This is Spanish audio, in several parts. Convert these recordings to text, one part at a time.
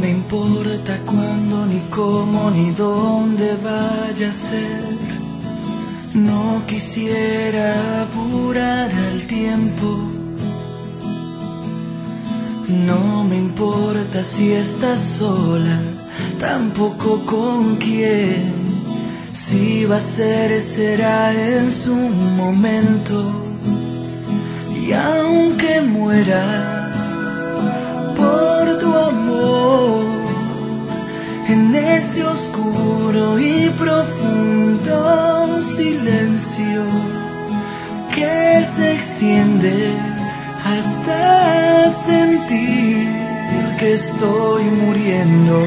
me importa cuándo, ni cómo, ni dónde vaya a ser. No quisiera apurar el tiempo. No me importa si estás sola, tampoco con quién. Si va a ser, será en su momento. Y aunque muera por tu amor, en este oscuro y profundo silencio que se extiende hasta sentir que estoy muriendo,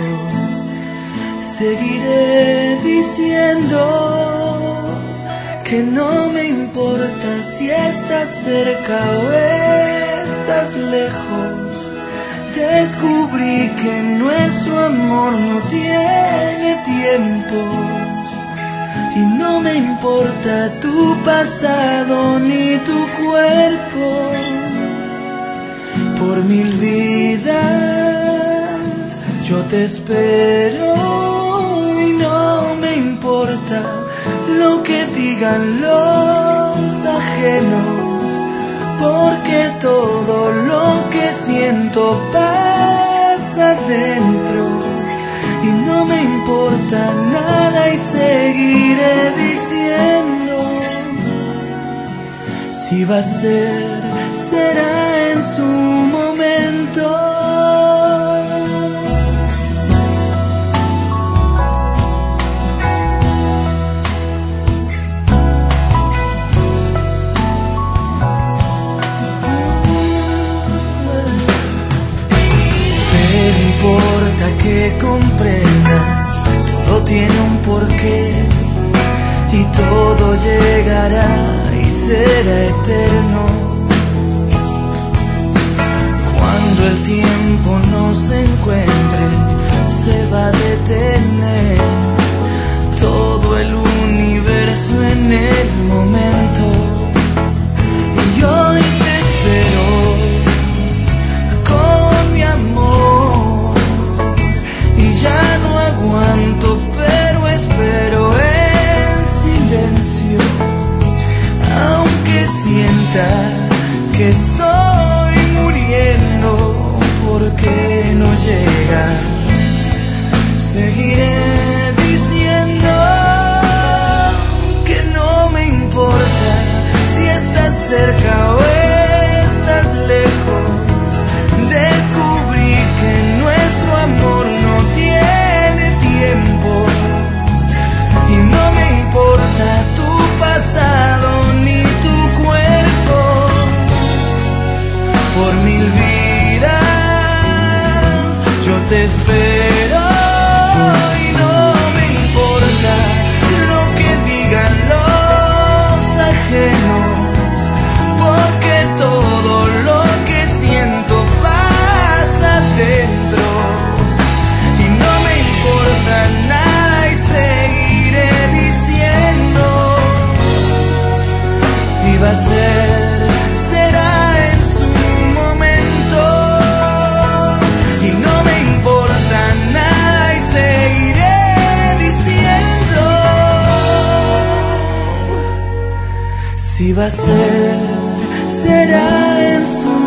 seguiré diciendo que no me importa si estás cerca o estás lejos. Descubrí que nuestro amor no tiene tiempos y no me importa tu pasado ni tu cuerpo. Por 1000 vidas yo te espero y no me importa lo que digan los ajenos, porque todo lo que siento pasa dentro y no me importa nada y seguiré diciendo, si va a ser, será en su momento. Importa que comprendas, todo tiene un porqué y todo llegará y será eterno. Cuando el tiempo no se encuentre, se va a detener todo el universo en el momento. Y hoy te espero con mi amor. Ya no aguanto, pero espero en silencio, aunque sienta que estoy muriendo porque no llegas. Seguiré diciendo que no me importa si estás cerca o estás lejos. Descubrí que nuestro amor no tiene tiempos y no me importa tu pasado ni tu cuerpo. Por 1000 vidas yo te espero y no me importa lo que digan los ajenos, porque todo lo que siento pasa dentro y no me importa nada y seguiré diciendo, si va a ser, será en su momento y no me importa nada y seguiré diciendo, si va a ser, será en su